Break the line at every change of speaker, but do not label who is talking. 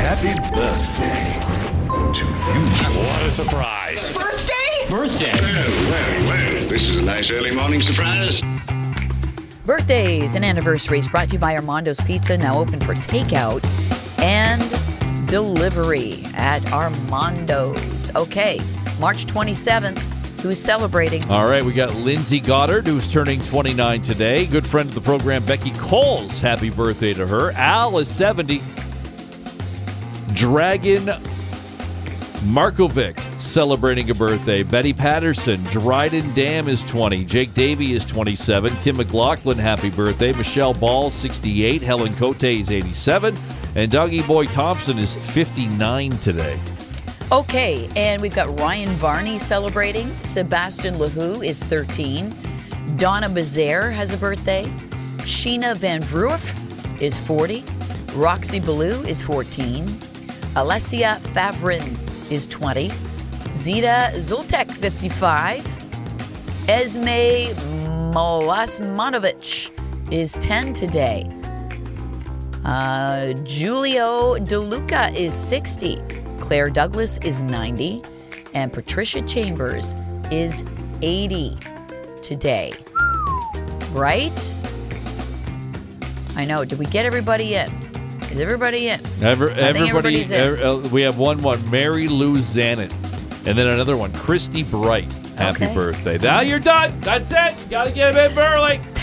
Happy birthday to you.
What a surprise.
Birthday?
Well, this is a nice early morning surprise.
Birthdays and anniversaries brought to you by Armando's Pizza, now open for takeout and delivery at Armando's. Okay, March 27th. Who's celebrating?
All right, we got Lindsay Goddard, who's turning 29 today. Good friend of the program, Becky Coles. Happy birthday to her. Al is 70. Dragon Markovic celebrating a birthday. Betty Patterson. Dryden Dam is 20. Jake Davey is 27. Kim McLaughlin, happy birthday. Michelle Ball, 68. Helen Cote is 87. And Dougie Boy Thompson is 59 today.
Okay, and we've got Ryan Varney celebrating. Sebastian LaHoo is 13. Donna Bazaire has a birthday. Sheena Van Vroof is 40. Roxy Ballou is 14. Alessia Favrin is 20. Zita Zoltek, 55. Esme Molasmanovic is 10 today. Julio DeLuca is 60. Claire Douglas is 90. And Patricia Chambers is 80 today. Right? I know. Did we get everybody in? Is everybody in?
Everybody's
in.
We have one. Mary Lou Zanet. And then another one, Christy Bright. Happy birthday. Now you're done. That's it. Got to get him in early.